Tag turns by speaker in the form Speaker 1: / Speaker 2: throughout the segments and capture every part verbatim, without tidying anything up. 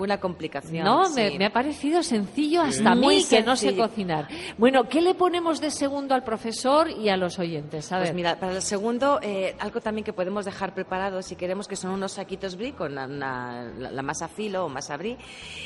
Speaker 1: ninguna complicación.
Speaker 2: No,
Speaker 1: sí.
Speaker 2: me, me ha parecido sencillo hasta
Speaker 1: Muy
Speaker 2: mí,
Speaker 1: sencillo.
Speaker 2: que no sé cocinar. Bueno, ¿qué le ponemos de segundo al profesor y a los oyentes? A ver.
Speaker 1: Pues mira, para el segundo, eh, algo también que podemos dejar preparado, si queremos, que son unos saquitos brie con la, la, la masa filo o masa brie,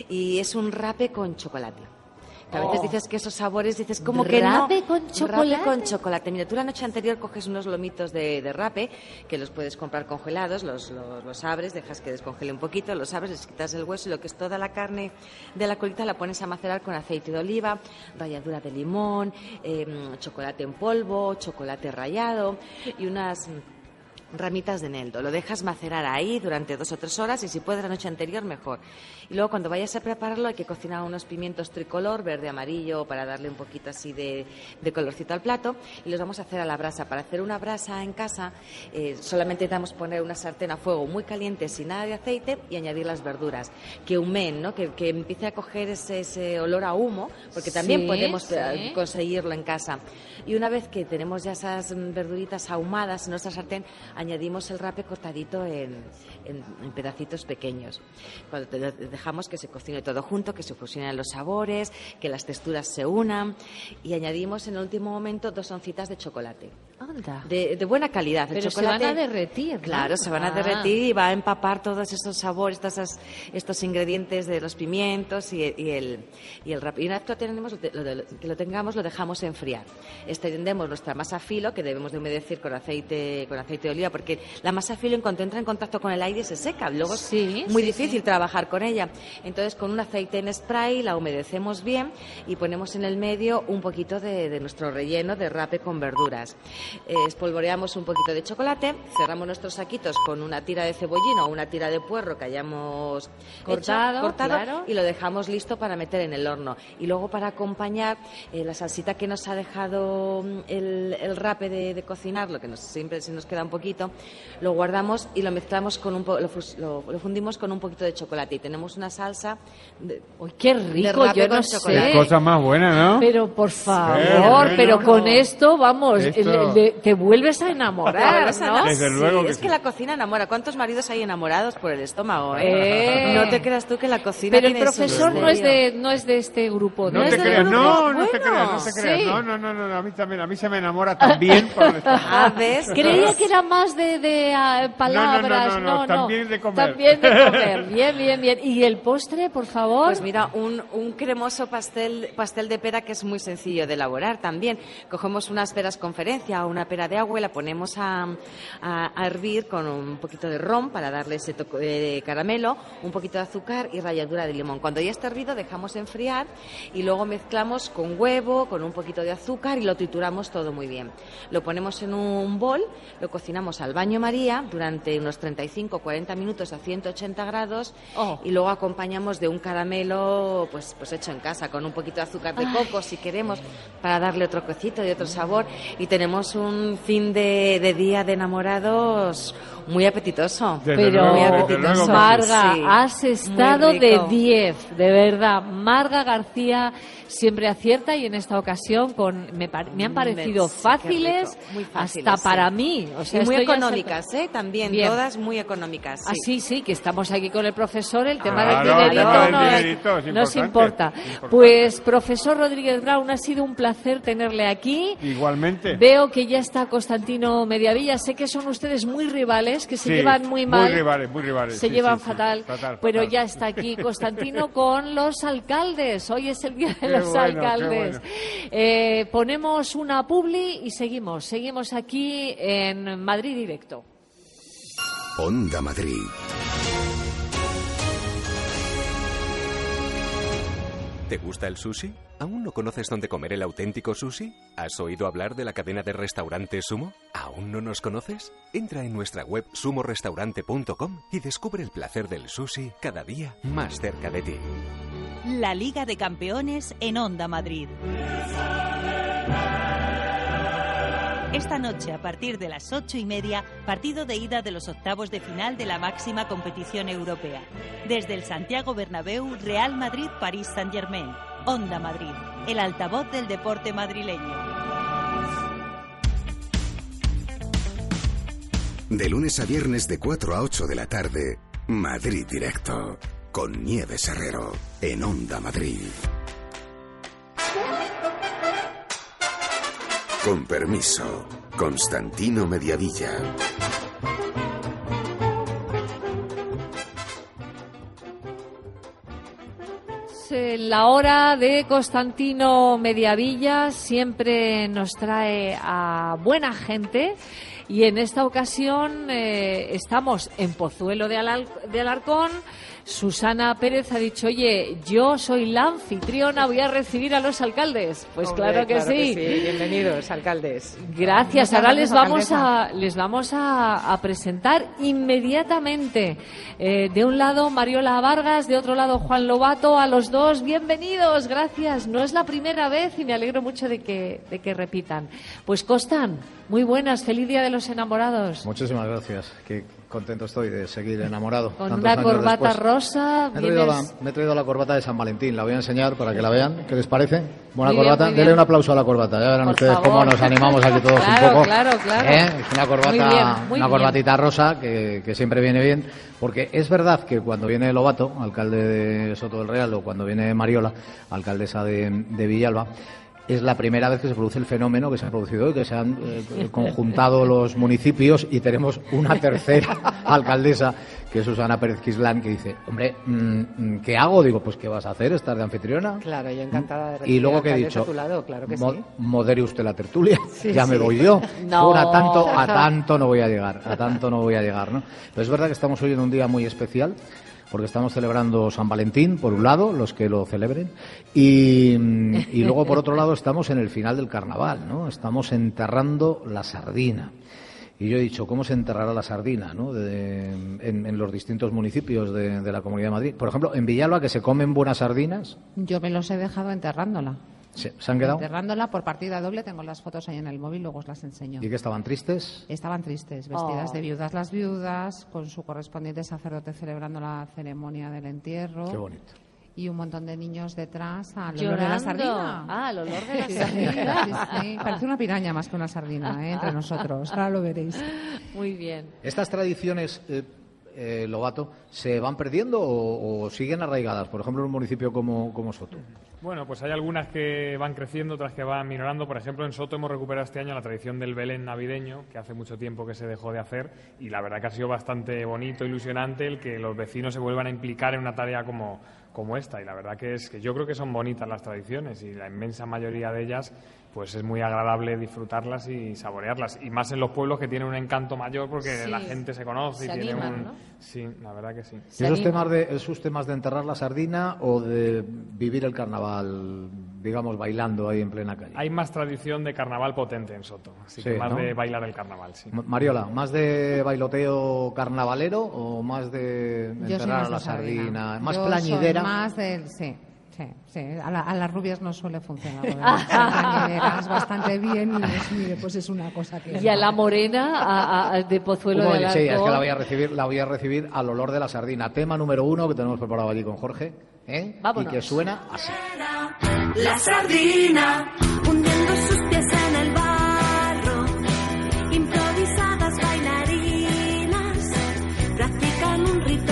Speaker 1: y es un rape con chocolate. Que a veces
Speaker 2: Oh.
Speaker 1: dices que esos sabores, dices, ¿cómo que no?
Speaker 2: ¿Rape con chocolate?
Speaker 1: Rape con chocolate. Mira, tú la noche anterior coges unos lomitos de, de rape, que los puedes comprar congelados, los, los, los abres, dejas que descongele un poquito, los abres, les quitas el hueso y lo que es toda la carne de la colita la pones a macerar con aceite de oliva, ralladura de limón, eh, chocolate en polvo, chocolate rallado y unas ramitas de eneldo. Lo dejas macerar ahí durante dos o tres horas y si puedes la noche anterior mejor. Y luego cuando vayas a prepararlo hay que cocinar unos pimientos tricolor, verde, amarillo, para darle un poquito así de, de colorcito al plato y los vamos a hacer a la brasa. Para hacer una brasa en casa eh, solamente necesitamos poner una sartén a fuego muy caliente sin nada de aceite y añadir las verduras. Que humen, ¿no? Que, que empiece a coger ese, ese olor a humo, porque también
Speaker 2: Sí,
Speaker 1: podemos
Speaker 2: sí.
Speaker 1: eh, conseguirlo en casa. Y una vez que tenemos ya esas verduritas ahumadas en nuestra sartén, añadimos el rape cortadito en, en, en pedacitos pequeños. Cuando te dejamos que se cocine todo junto, que se fusionen los sabores, que las texturas se unan y añadimos en el último momento dos oncitas de chocolate.
Speaker 2: Anda.
Speaker 1: De, de buena calidad. El
Speaker 2: Pero
Speaker 1: chocolate,
Speaker 2: se van a derretir, ¿no?
Speaker 1: Claro, se van a
Speaker 2: Ah.
Speaker 1: derretir y va a empapar todos esos sabores, todos esos, estos ingredientes de los pimientos y, y el y el rape. Y una vez que lo, tenemos, lo, lo, que lo tengamos, lo dejamos enfriar. Extendemos nuestra masa filo, que debemos de humedecer con aceite, con aceite de oliva, porque la masa filo en cuanto entra en contacto con el aire se seca. Luego es
Speaker 2: Sí,
Speaker 1: muy
Speaker 2: sí,
Speaker 1: difícil
Speaker 2: sí.
Speaker 1: trabajar con ella. Entonces, con un aceite en spray la humedecemos bien y ponemos en el medio un poquito de, de nuestro relleno de rape con verduras. Eh, espolvoreamos un poquito de chocolate, cerramos nuestros saquitos con una tira de cebollino o una tira de puerro que hayamos
Speaker 2: Cortado,
Speaker 1: hecho, cortado
Speaker 2: claro.
Speaker 1: y lo dejamos listo para meter en el horno. Y luego para acompañar eh, la salsita que nos ha dejado mm, el, el rape de, de cocinar, lo que nos, siempre se nos queda un poquito, lo guardamos y lo mezclamos con un po- lo, fus- lo, lo fundimos con un poquito de chocolate y tenemos una salsa de,
Speaker 2: Uy, qué
Speaker 1: de
Speaker 2: rico,
Speaker 1: rape
Speaker 2: yo
Speaker 1: con
Speaker 2: no
Speaker 1: chocolate.
Speaker 2: sé.
Speaker 3: Qué cosa más buena, ¿no?
Speaker 2: Pero por favor,
Speaker 3: bueno.
Speaker 2: pero con esto, vamos,
Speaker 3: Esto-
Speaker 2: le- le- te vuelves a enamorar,
Speaker 1: Esa
Speaker 2: ¿no?
Speaker 1: no-
Speaker 3: Desde
Speaker 1: sí,
Speaker 3: luego que
Speaker 1: es
Speaker 3: sí.
Speaker 1: que la cocina enamora. ¿Cuántos maridos hay enamorados por el estómago? Eh?
Speaker 2: Eh.
Speaker 1: No te creas tú que la cocina
Speaker 2: Pero el
Speaker 1: tiene su
Speaker 2: profesor no es
Speaker 1: misterio.
Speaker 2: de no es de este grupo,
Speaker 3: No
Speaker 2: ¿no?
Speaker 3: te
Speaker 1: es del
Speaker 3: creas,
Speaker 1: grupo.
Speaker 3: no, no te
Speaker 1: Bueno,
Speaker 3: creas, no te creas.
Speaker 2: sí.
Speaker 3: No, no, no, no, a mí también, a mí se me enamora también por el estómago.
Speaker 1: Ah, ¿ves?
Speaker 2: Creía que era más de, de ah, palabras,
Speaker 3: No, no, no, no, también de comer.
Speaker 2: También de comer, bien, bien, bien. ¿Y el postre, por favor?
Speaker 1: Pues mira, un, un cremoso pastel, pastel de pera que es muy sencillo de elaborar también. Cogemos unas peras conferencia o una pera de agua y la ponemos a, a, a hervir con un poquito de ron para darle ese toque de caramelo, un poquito de azúcar y ralladura de limón. Cuando ya está hervido dejamos enfriar y luego mezclamos con huevo, con un poquito de azúcar y lo trituramos todo muy bien. Lo ponemos en un bol, lo cocinamos al baño María durante unos treinta y cinco a cuarenta minutos a ciento ochenta grados
Speaker 2: Oh.
Speaker 1: y luego acompañamos de un caramelo pues, pues hecho en casa con un poquito de azúcar de coco si queremos para darle otro cocito y otro sabor y tenemos un fin de, de día de enamorados muy apetitoso.
Speaker 3: Desde
Speaker 2: Pero,
Speaker 3: luego,
Speaker 1: muy
Speaker 3: desde
Speaker 1: apetitoso.
Speaker 3: luego que sí.
Speaker 2: Marga,
Speaker 1: Sí,
Speaker 2: has
Speaker 1: muy
Speaker 2: estado
Speaker 1: rico.
Speaker 2: de diez, de verdad. Marga García siempre acierta y en esta ocasión con me, par- me han parecido
Speaker 1: Sí, qué
Speaker 2: fáciles,
Speaker 1: rico. Muy fáciles,
Speaker 2: hasta
Speaker 1: sí.
Speaker 2: para mí. O sea,
Speaker 1: Y muy
Speaker 2: estoy ya
Speaker 1: económicas, ¿eh? También,
Speaker 2: Bien.
Speaker 1: todas muy económicas. Sí.
Speaker 2: Ah, sí, sí, que estamos aquí con el profesor, el tema
Speaker 3: Claro,
Speaker 2: del dinerito,
Speaker 3: el tema del
Speaker 2: no,
Speaker 3: dinerito es
Speaker 2: nos
Speaker 3: importante,
Speaker 2: importa.
Speaker 3: importante.
Speaker 2: Pues, profesor Rodríguez Brown, ha sido un placer tenerle aquí.
Speaker 3: Igualmente.
Speaker 2: Veo que ya está Constantino Mediavilla. Sé que son ustedes muy rivales, que se
Speaker 3: Sí,
Speaker 2: llevan muy mal.
Speaker 3: Muy rivales, muy rivales.
Speaker 2: Se
Speaker 3: sí,
Speaker 2: llevan
Speaker 3: sí, sí.
Speaker 2: fatal,
Speaker 3: Fatal,
Speaker 2: pero
Speaker 3: fatal.
Speaker 2: ya está aquí Constantino con los alcaldes. Hoy es el día de
Speaker 3: Qué
Speaker 2: los
Speaker 3: bueno, qué
Speaker 2: alcaldes.
Speaker 3: bueno.
Speaker 2: Eh, ponemos una publi y seguimos. Seguimos aquí en Madrid Directo.
Speaker 4: Onda Madrid.
Speaker 5: ¿Te gusta el sushi? ¿Aún no conoces dónde comer el auténtico sushi? ¿Has oído hablar de la cadena de restaurantes Sumo? ¿Aún no nos conoces? Entra en nuestra web sumo restaurante punto com y descubre el placer del sushi cada día más cerca de ti.
Speaker 6: La Liga de Campeones en Onda Madrid. Esta noche, a partir de las ocho y media, partido de ida de los octavos de final de la máxima competición europea. Desde el Santiago Bernabéu, Real Madrid, París Saint-Germain. Onda Madrid, el altavoz del deporte madrileño.
Speaker 4: De lunes a viernes de cuatro a ocho de la tarde, Madrid Directo. con Nieves Herrero, en Onda Madrid. Con permiso, Constantino Mediavilla.
Speaker 2: La hora de Constantino Mediavilla siempre nos trae a buena gente y en esta ocasión eh, estamos en Pozuelo de, Alal- de Alarcón. Susana Pérez ha dicho, oye, yo soy la anfitriona, voy a recibir a los alcaldes. Pues
Speaker 7: Hombre,
Speaker 2: claro que
Speaker 7: claro
Speaker 2: sí.
Speaker 7: que sí. Bienvenidos, alcaldes.
Speaker 2: Gracias.
Speaker 7: Muchas
Speaker 2: Ahora
Speaker 7: gracias,
Speaker 2: les vamos
Speaker 7: alcaldesa.
Speaker 2: a les vamos a, a presentar inmediatamente. Eh, de un lado Mariola Vargas, de otro lado Juan Lobato. A los dos, bienvenidos. Gracias. No es la primera vez y me alegro mucho de que de que repitan. Pues Costan, muy buenas. Feliz Día de los Enamorados.
Speaker 8: Muchísimas gracias. Qué contento estoy de seguir enamorado.
Speaker 2: Con
Speaker 8: tantos
Speaker 2: una
Speaker 8: años
Speaker 2: corbata
Speaker 8: después.
Speaker 2: rosa.
Speaker 8: Me he, traído la,
Speaker 2: vienes-
Speaker 8: me he traído la corbata de San Valentín. La voy a enseñar para que la vean. ¿Qué les parece? Buena
Speaker 2: Muy bien,
Speaker 8: corbata.
Speaker 2: muy bien.
Speaker 8: Denle un aplauso a la corbata. Ya verán
Speaker 2: Por
Speaker 8: ustedes
Speaker 2: favor.
Speaker 8: cómo nos animamos aquí todos
Speaker 2: Claro,
Speaker 8: un poco.
Speaker 2: claro, claro.
Speaker 8: ¿Eh? Es una corbata,
Speaker 2: Muy bien, muy
Speaker 8: una
Speaker 2: bien.
Speaker 8: corbatita rosa que, que siempre viene bien. Porque es verdad que cuando viene Lobato, alcalde de Soto del Real, o cuando viene Mariola, alcaldesa de, de Villalba, es la primera vez que se produce el fenómeno que se ha producido hoy, que se han eh, conjuntado los municipios y tenemos una tercera alcaldesa, que es Susana Pérez Quislán, que dice, hombre, mm, ¿qué hago? Digo, pues ¿qué vas a hacer? ¿Estar de anfitriona?
Speaker 7: Claro, yo encantada de
Speaker 8: Y
Speaker 7: recibir
Speaker 8: luego que he
Speaker 7: alcaldesa
Speaker 8: dicho,
Speaker 7: a tu lado, claro que
Speaker 8: mo-
Speaker 7: sí.
Speaker 8: modere usted la tertulia,
Speaker 7: Sí,
Speaker 8: ya me
Speaker 7: sí.
Speaker 8: voy yo.
Speaker 2: No.
Speaker 8: Ahora, a tanto, a tanto no voy a llegar, a tanto no voy a llegar, ¿no? Pero es verdad que estamos hoy en un día muy especial, porque estamos celebrando San Valentín, por un lado, los que lo celebren, y, y luego, por otro lado, estamos en el final del carnaval, ¿no? Estamos enterrando la sardina. Y yo he dicho, ¿cómo se enterrará la sardina, ¿no? De- en, en los distintos municipios de, de la Comunidad de Madrid? Por ejemplo, en Villalba, que se comen buenas sardinas,
Speaker 9: Yo me los he dejado enterrándola.
Speaker 8: ¿se, se han quedado?
Speaker 9: Enterrándola por partida doble, tengo las fotos ahí en el móvil, luego os las enseño.
Speaker 8: ¿Y que estaban tristes?
Speaker 9: Estaban tristes, vestidas
Speaker 2: Oh.
Speaker 9: de viudas las viudas, con su correspondiente sacerdote celebrando la ceremonia del entierro.
Speaker 8: Qué bonito.
Speaker 9: Y un montón de niños detrás al olor
Speaker 2: Llorando.
Speaker 9: de la sardina.
Speaker 2: Ah, al olor de la
Speaker 9: Sí,
Speaker 2: sardina.
Speaker 9: sí, sí. Parece una piraña más que una sardina, ¿eh? Entre nosotros. Ahora lo veréis.
Speaker 2: Muy bien.
Speaker 8: ¿Estas tradiciones, eh, eh, Lobato, se van perdiendo o, o siguen arraigadas? Por ejemplo, en un municipio como, como Soto.
Speaker 3: Bueno, pues hay algunas que van creciendo, otras que van minorando. Por ejemplo, en Soto hemos recuperado este año la tradición del Belén navideño, que hace mucho tiempo que se dejó de hacer, y la verdad que ha sido bastante bonito, ilusionante el que los vecinos se vuelvan a implicar en una tarea como, como esta. Y la verdad que es que yo creo que son bonitas las tradiciones, y la inmensa mayoría de ellas pues es muy agradable disfrutarlas y saborearlas, y más en los pueblos que tienen un encanto mayor porque
Speaker 2: Sí.
Speaker 3: la gente se conoce
Speaker 2: Se
Speaker 3: y tiene
Speaker 2: animan,
Speaker 3: un...
Speaker 2: ¿no?
Speaker 3: Sí, la verdad que sí.
Speaker 8: ¿Y
Speaker 2: Se
Speaker 8: esos
Speaker 2: anima.
Speaker 8: temas, de, esos temas de enterrar la sardina o de vivir el carnaval, digamos, bailando ahí en plena calle?
Speaker 3: Hay más tradición de carnaval potente en Soto, así
Speaker 8: Sí,
Speaker 3: que más
Speaker 8: ¿no?
Speaker 3: de bailar el carnaval, sí.
Speaker 8: Ma- Mariola, ¿más de bailoteo carnavalero o más de
Speaker 9: Yo soy
Speaker 8: enterrar
Speaker 9: más
Speaker 8: a la
Speaker 9: de sardina.
Speaker 8: sardina? ¿Más
Speaker 9: Yo
Speaker 8: plañidera?
Speaker 9: soy más del... Sí. Sí, sí. A, la- a las rubias no suele funcionar. lo de las plañideras bastante bien y pues, mire, pues es una cosa que...
Speaker 2: Y a la morena a- a- de Pozuelo
Speaker 8: Un
Speaker 2: de
Speaker 8: momento, sí, es que
Speaker 2: Alarcón.
Speaker 8: la voy a recibir, la voy a recibir al olor de la sardina. Tema número uno que tenemos preparado allí con Jorge, ¿eh?
Speaker 2: Vámonos.
Speaker 8: Y que suena así.
Speaker 10: La sardina, hundiendo sus pies en el barro, improvisadas bailarinas, practican un rito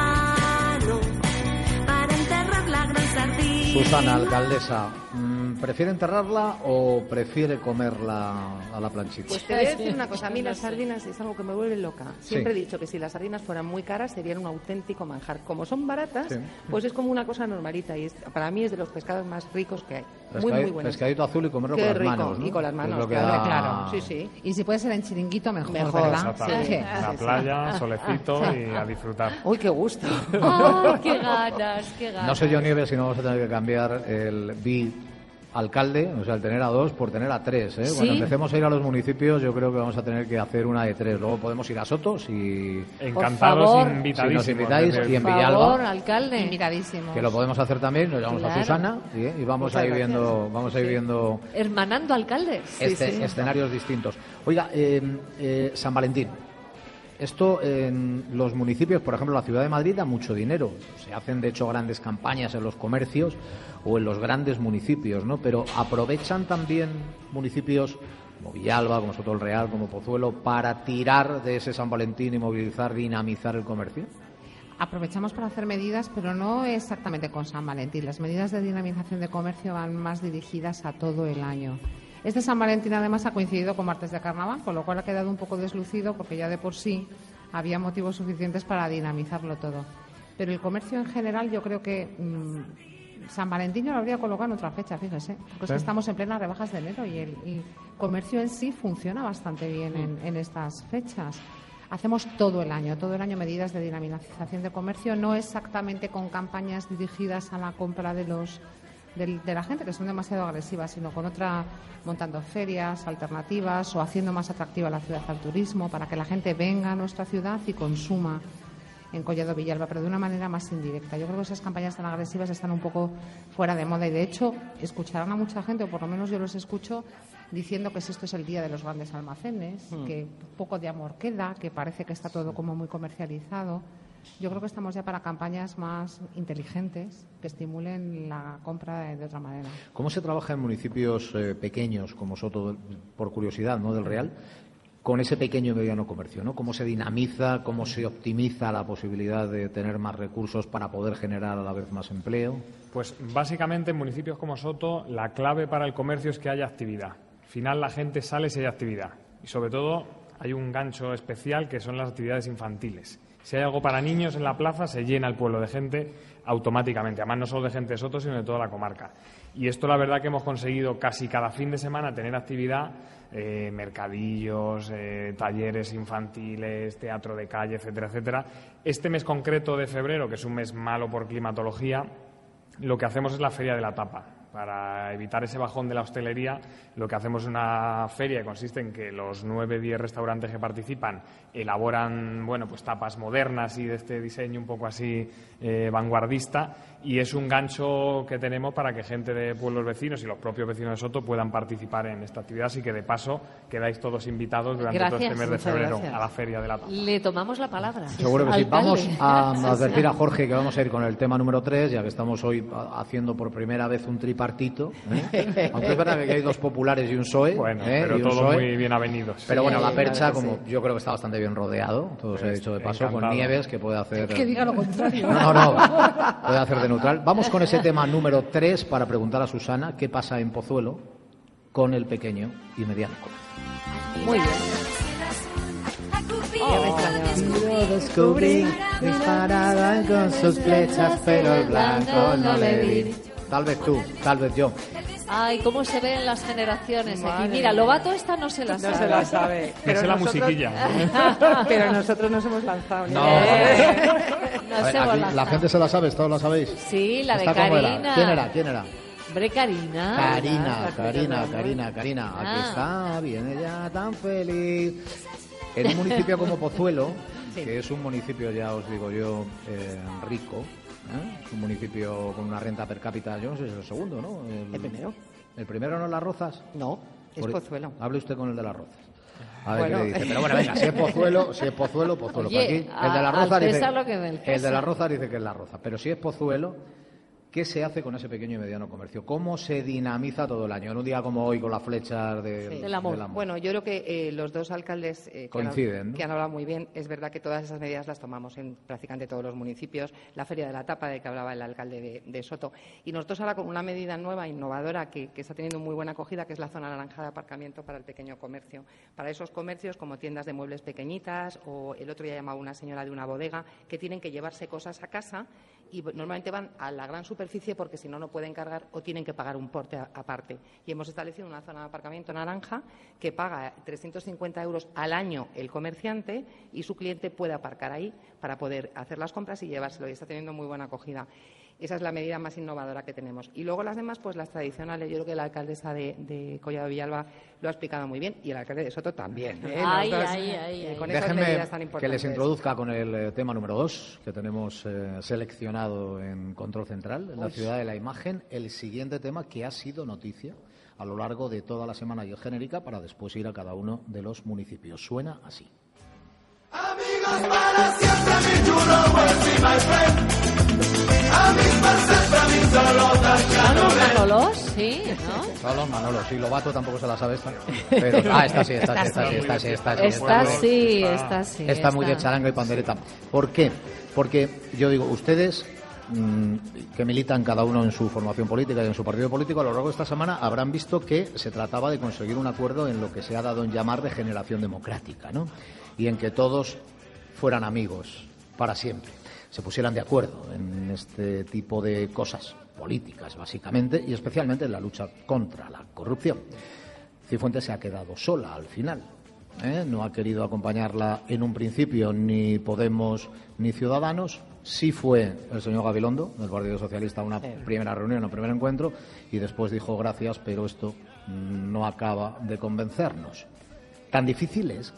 Speaker 10: pagano para enterrar la gran sardina.
Speaker 8: Susana, alcaldesa, mm, ¿prefiere enterrarla o prefiere comerla a la planchita?
Speaker 7: Pues te voy a decir una cosa, a mí las sardinas es algo que me vuelve loca. Siempre
Speaker 8: Sí.
Speaker 7: he dicho que si las sardinas fueran muy caras serían un auténtico manjar. Como son baratas,
Speaker 8: Sí.
Speaker 7: pues es como una cosa normalita y es- para mí es de los pescados más ricos que hay. Muy,
Speaker 8: Pescadi-
Speaker 7: muy buenos.
Speaker 8: pescadito azul y comerlo
Speaker 7: Qué
Speaker 8: con las
Speaker 7: rico,
Speaker 8: manos, ¿no?
Speaker 7: y con las
Speaker 8: Es
Speaker 7: manos,
Speaker 8: lo que
Speaker 7: claro,
Speaker 8: da-
Speaker 7: claro. Sí, sí.
Speaker 9: Y si puede ser en chiringuito, mejor,
Speaker 7: Mejor,
Speaker 9: ¿verdad?
Speaker 3: Exactamente.
Speaker 9: Sí.
Speaker 3: En la playa, solecito y a disfrutar.
Speaker 7: Uy, qué gusto.
Speaker 2: ¡Ay, qué ganas, qué ganas!
Speaker 8: No sé yo, Nieves, si no vamos a tener que cambiar el bi alcalde, o sea, el tener a dos por tener a tres, ¿eh?
Speaker 2: ¿Sí?
Speaker 8: Cuando empecemos a ir a los municipios, yo creo que vamos a tener que hacer una de tres. Luego podemos ir a Soto, si,
Speaker 3: Encantados,
Speaker 2: favor.
Speaker 3: invitadísimos.
Speaker 8: Si nos invitáis,
Speaker 3: desde-
Speaker 8: y en
Speaker 2: Por
Speaker 8: Villalba,
Speaker 2: favor, alcalde.
Speaker 9: Invitadísimos.
Speaker 8: que lo podemos hacer también. Nos llamamos
Speaker 2: Claro.
Speaker 8: a Susana, ¿sí? Y vamos
Speaker 7: Muchas
Speaker 8: a ir
Speaker 7: gracias.
Speaker 8: viendo, vamos a ir viendo
Speaker 2: Hermanando alcaldes.
Speaker 8: este- escenarios distintos. Oiga, eh, eh, San Valentín. Esto en los municipios, por ejemplo, la ciudad de Madrid da mucho dinero. Se hacen, de hecho, grandes campañas en los comercios o en los grandes municipios, ¿no? Pero aprovechan también municipios como Villalba, como Soto del Real, como Pozuelo, para tirar de ese San Valentín y movilizar, dinamizar el comercio.
Speaker 9: aprovechamos para hacer medidas, pero no exactamente con San Valentín. Las medidas de dinamización de comercio van más dirigidas a todo el año. Este San Valentín, además, ha coincidido con martes de Carnaval, con lo cual ha quedado un poco deslucido porque ya de por sí había motivos suficientes para dinamizarlo todo. Pero el comercio en general, yo creo que mmm, San Valentín yo lo habría colocado en otra fecha, fíjese, porque es que estamos en plenas rebajas de enero y el, el comercio en sí funciona bastante bien en, en estas fechas. Hacemos todo el año, todo el año medidas de dinamización de comercio, no exactamente con campañas dirigidas a la compra de los de, de la gente, que son demasiado agresivas, sino con otra, montando ferias alternativas o haciendo más atractiva la ciudad al turismo para que la gente venga a nuestra ciudad y consuma en Collado Villalba, pero de una manera más indirecta. Yo creo que esas campañas tan agresivas están un poco fuera de moda y, de hecho, escucharán a mucha gente, o por lo menos yo los escucho, diciendo que si esto es el día de los grandes almacenes, mm. que poco de amor queda, que parece que está todo como muy comercializado. Yo creo que estamos ya para campañas más inteligentes que estimulen la compra de, de otra manera.
Speaker 8: ¿Cómo se trabaja en municipios eh, pequeños como Soto, por curiosidad, ¿no?, del Real, con ese pequeño y mediano comercio, ¿no? ¿Cómo se dinamiza, cómo se optimiza la posibilidad de tener más recursos para poder generar a la vez más empleo?
Speaker 3: Pues básicamente en municipios como Soto la clave para el comercio es que haya actividad. Al final la gente sale si hay actividad y sobre todo hay un gancho especial que son las actividades infantiles. Si hay algo para niños en la plaza se llena el pueblo de gente automáticamente, además no solo de gente de Soto sino de toda la comarca. Y esto la verdad que hemos conseguido casi cada fin de semana tener actividad, eh, mercadillos, eh, talleres infantiles, teatro de calle, etcétera, etcétera. Este mes concreto de febrero, que es un mes malo por climatología, lo que hacemos es la Feria de la Tapa. Para evitar ese bajón de la hostelería, lo que hacemos es una feria que consiste en que los nueve, diez restaurantes que participan elaboran, bueno, pues tapas modernas y de este diseño un poco así eh, vanguardista, y es un gancho que tenemos para que gente de pueblos vecinos y los propios vecinos de Soto puedan participar en esta actividad, así que de paso quedáis todos invitados durante
Speaker 2: gracias,
Speaker 3: todo este mes de febrero
Speaker 2: gracias.
Speaker 3: a la Feria de la Tapa.
Speaker 2: Le tomamos la palabra.
Speaker 8: Seguro que sí. Vamos a advertir a Jorge que vamos a ir con el tema número tres, ya que estamos hoy haciendo por primera vez un tripartito, ¿eh? Aunque es verdad que hay dos populares y un P S O E.
Speaker 3: Bueno,
Speaker 8: ¿eh?
Speaker 3: pero
Speaker 8: y un
Speaker 3: todos
Speaker 8: P S O E.
Speaker 3: muy bien avenidos.
Speaker 8: Pero bueno, la Percha,
Speaker 7: sí.
Speaker 8: como yo creo que está bastante bien rodeado, todo se ha dicho de paso,
Speaker 3: Encantado.
Speaker 8: con Nieves, que puede hacer...
Speaker 9: Que diga lo contrario.
Speaker 8: No, no, no, puede hacer de neutral. Vamos con ese tema número tres para preguntar a Susana qué pasa en Pozuelo con el pequeño y mediano comercio.
Speaker 2: Muy bien.
Speaker 8: Lo descubrí, disparada con sus flechas, pero el blanco no le di. Tal vez tú, tal vez yo.
Speaker 2: Ay, cómo se ven las generaciones aquí.
Speaker 7: Madre
Speaker 2: Mira,
Speaker 7: mía.
Speaker 2: Lobato esta no se la
Speaker 7: No
Speaker 2: sabe.
Speaker 7: se la sabe.
Speaker 3: Pero la
Speaker 7: nosotros-
Speaker 3: musiquilla.
Speaker 7: Pero nosotros nos hemos lanzado.
Speaker 8: No.
Speaker 2: Eh,
Speaker 8: A
Speaker 2: no
Speaker 8: ver,
Speaker 2: se
Speaker 8: aquí
Speaker 2: volá.
Speaker 8: la gente se la sabe, ¿todos la sabéis?
Speaker 2: Sí, la de
Speaker 8: ¿Esta cómo era?
Speaker 2: Karina.
Speaker 8: ¿Quién era? ¿Quién era?
Speaker 2: Hombre, Karina.
Speaker 8: Karina,
Speaker 7: las
Speaker 8: Karina,
Speaker 7: primeras, ¿no?
Speaker 8: Karina, Karina. Aquí
Speaker 2: Ah.
Speaker 8: está, viene ya tan feliz. En un municipio como Pozuelo, que es un municipio, ya os digo yo, eh, rico, ¿eh? Es un municipio con una renta per cápita, yo no sé si es el segundo, ¿no?
Speaker 7: El primero.
Speaker 8: ¿El primero no es Las Rozas?
Speaker 7: No, es
Speaker 8: Por-
Speaker 7: Pozuelo.
Speaker 8: Hable usted con el de Las Rozas. A ver
Speaker 7: Bueno.
Speaker 8: qué le dice. Pero bueno, venga, si es Pozuelo, si es Pozuelo, Pozuelo.
Speaker 2: Oye,
Speaker 8: Por aquí, el de
Speaker 2: a-
Speaker 8: Las
Speaker 2: al
Speaker 8: Rozas dice,
Speaker 2: César lo que del
Speaker 8: el de
Speaker 2: César.
Speaker 8: Las Rozas dice que es La Roza. Pero si es Pozuelo, ¿qué se hace con ese pequeño y mediano comercio? ¿Cómo se dinamiza todo el año? En un día como hoy, con las flechas de-
Speaker 7: Sí.
Speaker 2: Del amor.
Speaker 7: Bueno, yo creo que eh, los dos alcaldes eh, que, han,
Speaker 8: Coinciden, ¿no?
Speaker 7: que han hablado muy bien, es verdad que todas esas medidas las tomamos en prácticamente todos los municipios. La Feria de la Tapa, de que hablaba el alcalde de, de Soto. Y nosotros ahora con una medida nueva, innovadora, que, que está teniendo muy buena acogida, que es la zona naranja de aparcamiento para el pequeño comercio. Para esos comercios, como tiendas de muebles pequeñitas, o el otro día llamaba una señora de una bodega, que tienen que llevarse cosas a casa y normalmente van a la gran superficie porque si no, no pueden cargar o tienen que pagar un porte a- aparte. Y hemos establecido una zona de aparcamiento naranja que paga trescientos cincuenta euros al año el comerciante y su cliente puede aparcar ahí para poder hacer las compras y llevárselo. Y está teniendo muy buena acogida. Esa es la medida más innovadora que tenemos. Y luego las demás, pues las tradicionales. Yo creo que la alcaldesa de, de Collado Villalba lo ha explicado muy bien y el alcalde de Soto también. ¿eh? Los
Speaker 2: Ay,
Speaker 7: dos,
Speaker 2: ay,
Speaker 7: eh,
Speaker 2: ay, ay.
Speaker 7: con esas
Speaker 8: Déjenme
Speaker 7: medidas tan
Speaker 8: que
Speaker 7: importantes.
Speaker 8: les introduzca con el eh, tema número dos, que tenemos eh, seleccionado en Control Central, en la ciudad de la imagen, el siguiente tema que ha sido noticia a lo largo de toda la semana y es genérica para después ir a cada uno de los municipios. Suena así.
Speaker 2: ¿Son los Manolos? sí, ¿no?
Speaker 8: Todos los Manolos, sí, Lobato tampoco se la sabe esta. Pero, ah, esta sí, esta sí, esta sí, esta sí, esta sí.
Speaker 2: Esta sí, esta sí.
Speaker 8: Está muy de charanga y pandereta. ¿Por qué? Porque yo digo, ustedes mmm, que militan cada uno en su formación política y en su partido político, a lo largo de esta semana habrán visto que se trataba de conseguir un acuerdo en lo que se ha dado en llamar regeneración democrática, ¿no? Y en que todos fueran amigos para siempre, se pusieran de acuerdo en este tipo de cosas políticas, básicamente, y especialmente en la lucha contra la corrupción. Cifuentes se ha quedado sola al final, ¿eh? No ha querido acompañarla en un principio ni Podemos ni Ciudadanos. Sí fue el señor Gabilondo, del Partido Socialista, a una primera reunión, un primer encuentro, y después dijo gracias, pero esto no acaba de convencernos. Tan difícil es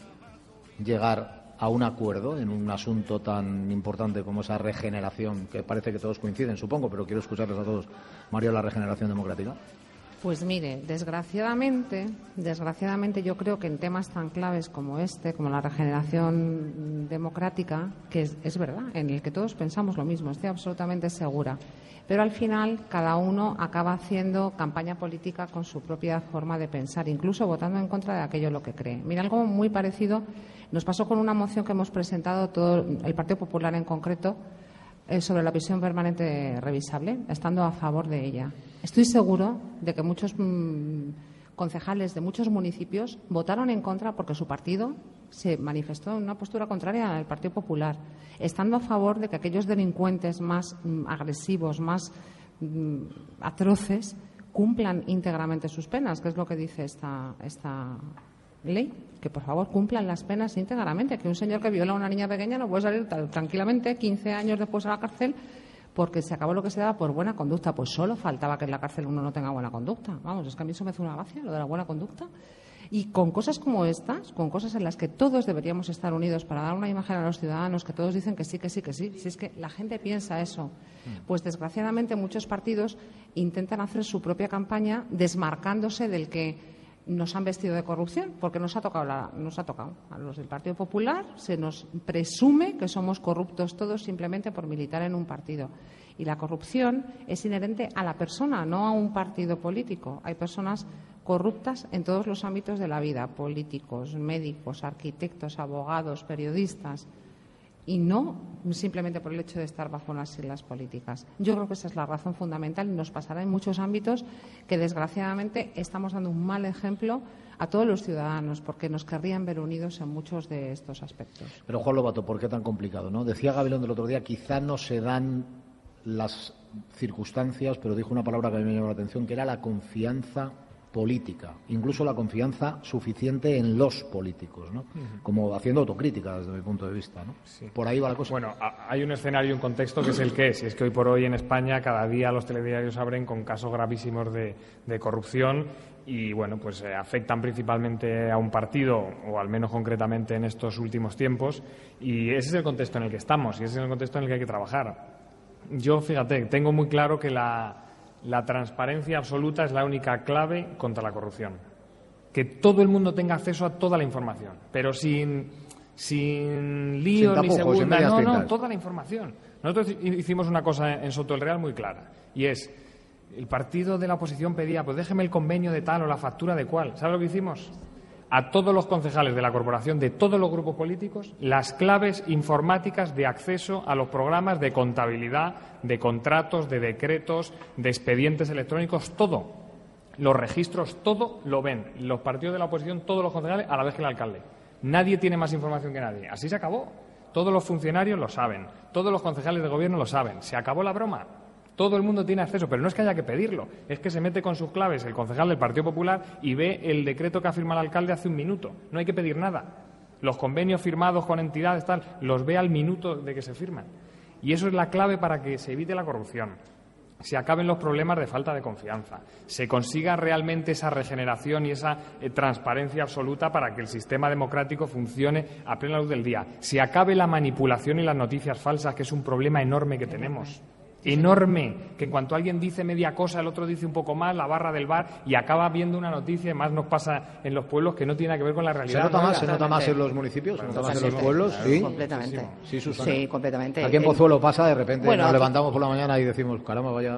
Speaker 8: llegar a un acuerdo en un asunto tan importante como esa regeneración, que parece que todos coinciden, supongo, pero quiero escucharles a todos. Mario, la regeneración democrática.
Speaker 9: Pues mire, desgraciadamente, desgraciadamente yo creo que en temas tan claves como este, como la regeneración democrática, que es, es verdad, en el que todos pensamos lo mismo, estoy absolutamente segura, pero al final cada uno acaba haciendo campaña política con su propia forma de pensar, incluso votando en contra de aquello lo que cree. Mira, algo muy parecido nos pasó con una moción que hemos presentado todo el Partido Popular en concreto, sobre la prisión permanente revisable, estando a favor de ella. Estoy seguro de que muchos mmm, concejales de muchos municipios votaron en contra porque su partido se manifestó en una postura contraria al Partido Popular, estando a favor de que aquellos delincuentes más mmm, agresivos, más mmm, atroces, cumplan íntegramente sus penas, que es lo que dice esta, esta ley, que por favor cumplan las penas íntegramente, que un señor que viola a una niña pequeña no puede salir tranquilamente quince años después a la cárcel porque se acabó lo que se daba por buena conducta. Pues solo faltaba que en la cárcel uno no tenga buena conducta. Vamos, es que a mí eso me hace una gracia, lo de la buena conducta. Y con cosas como estas, con cosas en las que todos deberíamos estar unidos para dar una imagen a los ciudadanos, que todos dicen que sí, que sí, que sí, si es que la gente piensa eso, pues desgraciadamente muchos partidos intentan hacer su propia campaña desmarcándose del que nos han vestido de corrupción, porque nos ha tocado la, nos ha tocado a los del Partido Popular, se nos presume que somos corruptos todos simplemente por militar en un partido. Y la corrupción es inherente a la persona, no a un partido político. Hay personas corruptas en todos los ámbitos de la vida, políticos, médicos, arquitectos, abogados, periodistas, y no simplemente por el hecho de estar bajo unas siglas políticas. Yo creo que esa es la razón fundamental y nos pasará en muchos ámbitos que, desgraciadamente, estamos dando un mal ejemplo a todos los ciudadanos porque nos querrían ver unidos en muchos de estos aspectos.
Speaker 8: Pero, Juan Lobato, ¿por qué tan complicado, no? Decía Gabilondo el otro día, quizá no se dan las circunstancias, pero dijo una palabra que a mí me llamó la atención, que era la confianza política, incluso la confianza suficiente en los políticos, ¿no? Uh-huh. Como haciendo autocrítica desde mi punto de vista, ¿no?
Speaker 3: Sí.
Speaker 8: Por ahí va la cosa.
Speaker 3: Bueno, hay un escenario y un contexto que es el que es, y es que hoy por hoy en España cada día los telediarios abren con casos gravísimos de, de corrupción y, bueno, pues eh, afectan principalmente a un partido, o al menos concretamente en estos últimos tiempos, y ese es el contexto en el que estamos y ese es el contexto en el que hay que trabajar. Yo, fíjate, tengo muy claro que la La transparencia absoluta es la única clave contra la corrupción. Que todo el mundo tenga acceso a toda la información, pero sin, sin lío
Speaker 8: sin
Speaker 3: ni
Speaker 8: tapujos,
Speaker 3: segunda.
Speaker 8: Sin
Speaker 3: no,
Speaker 8: no,
Speaker 3: no, toda la información. Nosotros hicimos una cosa en Soto del Real muy clara, y es, el partido de la oposición pedía, pues déjeme el convenio de tal o la factura de cual. ¿Sabes lo que hicimos? A todos los concejales de la corporación, de todos los grupos políticos, las claves informáticas de acceso a los programas de contabilidad, de contratos, de decretos, de expedientes electrónicos, todo. Los registros, todo lo ven. Los partidos de la oposición, todos los concejales, a la vez que el alcalde. Nadie tiene más información que nadie. Así se acabó. Todos los funcionarios lo saben. Todos los concejales de gobierno lo saben. Se acabó la broma. Todo el mundo tiene acceso, pero no es que haya que pedirlo, es que se mete con sus claves el concejal del Partido Popular y ve el decreto que ha firmado el alcalde hace un minuto. No hay que pedir nada. Los convenios firmados con entidades, tal, los ve al minuto de que se firman. Y eso es la clave para que se evite la corrupción, se acaben los problemas de falta de confianza, se consiga realmente esa regeneración y esa eh, transparencia absoluta para que el sistema democrático funcione a plena luz del día. Se acabe la manipulación y las noticias falsas, que es un problema enorme que tenemos. Enorme, que en cuanto alguien dice media cosa, el otro dice un poco más, la barra del bar, y acaba viendo una noticia, y más nos pasa en los pueblos, que no tiene nada que ver con la realidad.
Speaker 8: ¿Se nota,
Speaker 3: ¿no?
Speaker 8: más, ¿se nota más en los municipios? ¿Se nota más en los pueblos? Sí,
Speaker 7: completamente.
Speaker 8: Sí, Susana.
Speaker 7: Sí, completamente.
Speaker 8: Aquí en Pozuelo pasa, de repente
Speaker 7: bueno,
Speaker 8: nos
Speaker 7: aquí...
Speaker 8: levantamos por la mañana y decimos, caramba, vaya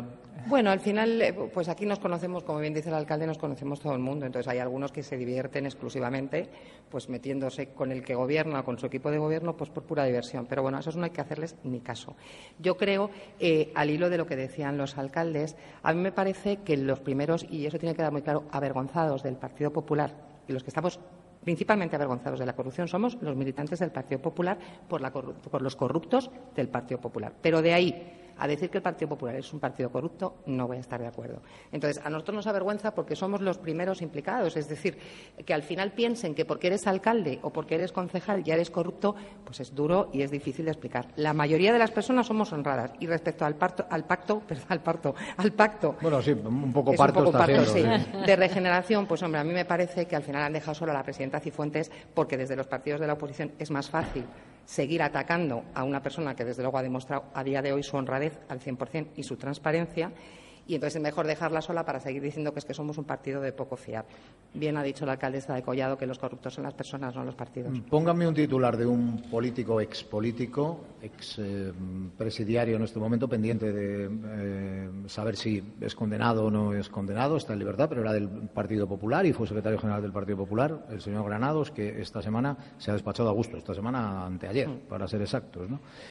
Speaker 7: Bueno, al final, eh, pues aquí nos conocemos, como bien dice el alcalde, nos conocemos todo el mundo. Entonces hay algunos que se divierten exclusivamente pues metiéndose con el que gobierna, con su equipo de gobierno, pues por pura diversión. Pero bueno, a esos no hay que hacerles ni caso. Yo creo, eh, al hilo de lo que decían los alcaldes, a mí me parece que los primeros, y eso tiene que quedar muy claro, avergonzados del Partido Popular, y los que estamos principalmente avergonzados de la corrupción somos los militantes del Partido Popular por, la por los corruptos del Partido Popular. Pero de ahí a decir que el Partido Popular es un partido corrupto, no voy a estar de acuerdo. Entonces, a nosotros nos avergüenza porque somos los primeros implicados. Es decir, que al final piensen que porque eres alcalde o porque eres concejal ya eres corrupto, pues es duro y es difícil de explicar. La mayoría de las personas somos honradas. Y respecto al, parto, al pacto, perdón, al parto, al pacto...
Speaker 8: Bueno, sí, un poco
Speaker 7: es
Speaker 8: parto
Speaker 7: un poco
Speaker 8: está
Speaker 7: parto,
Speaker 8: haciendo,
Speaker 7: sí,
Speaker 8: sí.
Speaker 7: de regeneración, pues hombre, a mí me parece que al final han dejado solo a la presidenta Cifuentes porque desde los partidos de la oposición es más fácil seguir atacando a una persona que desde luego ha demostrado a día de hoy su honradez al cien por cien y su transparencia, y entonces es mejor dejarla sola para seguir diciendo que es que somos un partido de poco fiar. Bien ha dicho la alcaldesa de Collado que los corruptos son las personas, no los partidos.
Speaker 8: Póngame un titular de un político, expolítico, ex eh, presidiario en este momento, pendiente de eh, saber si es condenado o no es condenado, está en libertad, pero era del Partido Popular y fue secretario general del Partido Popular, el señor Granados, que esta semana se ha despachado a gusto, esta semana anteayer, para ser exactos, ¿no?